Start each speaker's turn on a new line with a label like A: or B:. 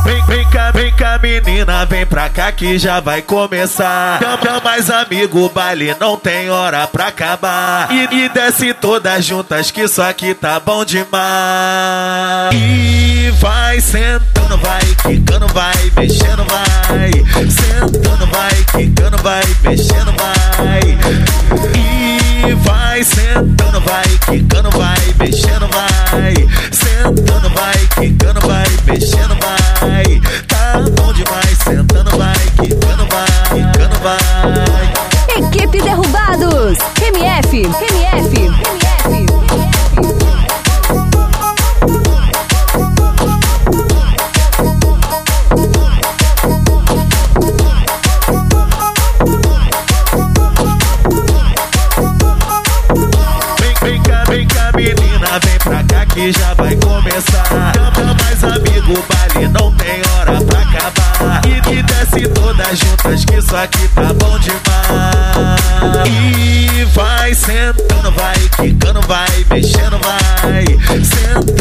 A: Vem cá menina, vem pra cá que já vai começar. Chama mais amigo, o baile não tem hora pra acabar. E desce todas juntas que isso aqui tá bom demais. E vai sentando, vai quicando, vai mexendo, vai sentando, vai quicando, vai mexendo, vai. E vai sentando, vai quicando, vai mexendo, vai sentando, vai quicando, vai mexendo, vai. Tá bom demais, sentando, vai quicando, vai quicando, vai.
B: Equipe Derrubados, MF.
A: Vem cá menina, vem pra cá que já vai começar. Chama mais amigo, o baile não tem hora pra acabar. E desce todas juntas que isso aqui tá bom demais. E vai sentando, vai quicando, vai mexendo, vai sentando.